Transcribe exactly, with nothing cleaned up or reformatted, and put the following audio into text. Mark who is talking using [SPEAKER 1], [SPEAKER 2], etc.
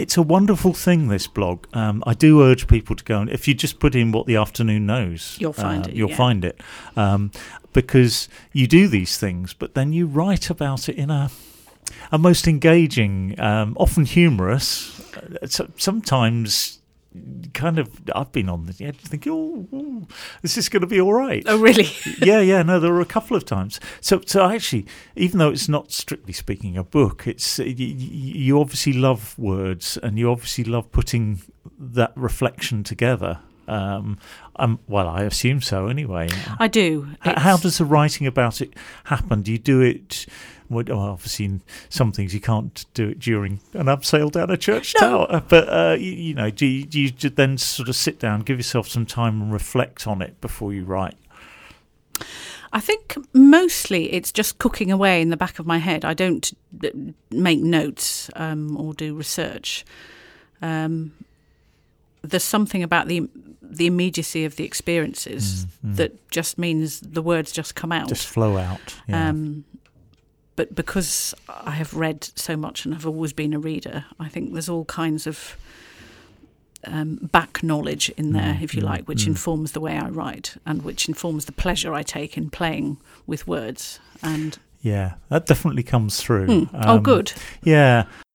[SPEAKER 1] it's a wonderful thing, this blog. Um, I do urge people to go, and if you just put in what the afternoon knows,
[SPEAKER 2] you'll find
[SPEAKER 1] uh,
[SPEAKER 2] it.
[SPEAKER 1] You'll
[SPEAKER 2] yeah.
[SPEAKER 1] find it, um, because you do these things, but then you write about it in a a most engaging, um, often humorous, uh, so, sometimes. Kind of, I've been on the edge thinking, oh, oh this is going to be all right.
[SPEAKER 2] Oh, really?
[SPEAKER 1] yeah, yeah. No, there were a couple of times. So, so actually, even though it's not strictly speaking a book, it's you, you obviously love words, and you obviously love putting that reflection together. Um, um, well, I assume so. Anyway,
[SPEAKER 2] I do.
[SPEAKER 1] H- how does the writing about it happen? Do you do it? Well, obviously, in some things you can't do it during an abseil down a church
[SPEAKER 2] No.
[SPEAKER 1] tower. But uh, you, you know, do you, do you then sort of sit down, give yourself some time, and reflect on it before you write?
[SPEAKER 2] I think mostly it's just cooking away in the back of my head. I don't make notes um, or do research. Um, there's something about the the immediacy of the experiences
[SPEAKER 1] mm, mm.
[SPEAKER 2] that just means the words just come out.
[SPEAKER 1] Just flow out. Yeah.
[SPEAKER 2] Um, but because I have read so much and have always been a reader, I think there's all kinds of um, back knowledge in there,
[SPEAKER 1] mm,
[SPEAKER 2] if you
[SPEAKER 1] mm,
[SPEAKER 2] like, which
[SPEAKER 1] mm.
[SPEAKER 2] informs the way I write and which informs the pleasure I take in playing with words. And
[SPEAKER 1] yeah, that definitely comes through.
[SPEAKER 2] Mm.
[SPEAKER 1] Um,
[SPEAKER 2] oh, good.
[SPEAKER 1] Yeah.